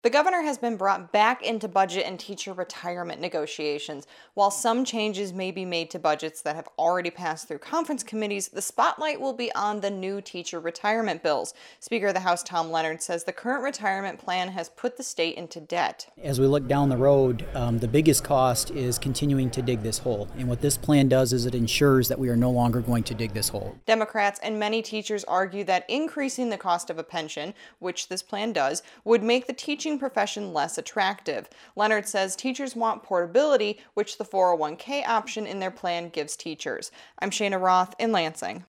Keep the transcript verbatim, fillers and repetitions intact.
The governor has been brought back into budget and teacher retirement negotiations. While some changes may be made to budgets that have already passed through conference committees, the spotlight will be on the new teacher retirement bills. Speaker of the House Tom Leonard says the current retirement plan has put the state into debt. As we look down the road, um, the biggest cost is continuing to dig this hole. And what this plan does is it ensures that we are no longer going to dig this hole. Democrats and many teachers argue that increasing the cost of a pension, which this plan does, would make the teaching profession less attractive. Leonard says teachers want portability, which the four oh one k option in their plan gives teachers. I'm Shana Roth in Lansing.